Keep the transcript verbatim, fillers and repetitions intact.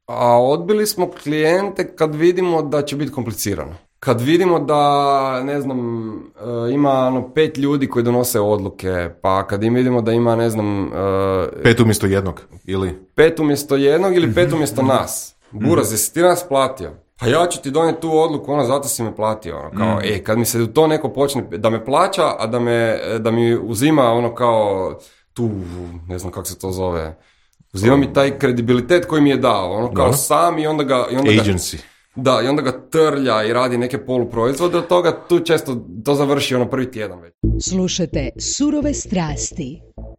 A odbili smo klijente kad vidimo da će biti komplicirano. Kad vidimo da, ne znam, ima ono pet ljudi koji donose odluke, pa kad im vidimo da ima, ne znam... Uh, pet umjesto jednog, ili? Pet umjesto jednog ili pet umjesto nas. Buraz, jesi ti nas platio? Pa ja ću ti donijeti tu odluku, ono, zato si me platio. Ono, kao, mm. e, kad mi se to neko počne, da me plaća, a da, me, da mi uzima ono kao tu, ne znam kako se to zove, uzima mi taj kredibilitet koji mi je dao, ono kao no. sam i onda ga... I onda Agency. Ga, da, i onda ga trlja i radi neke poluproizvode, od toga tu često to završi ono prvi tjedan već. Slušajte Surove strasti.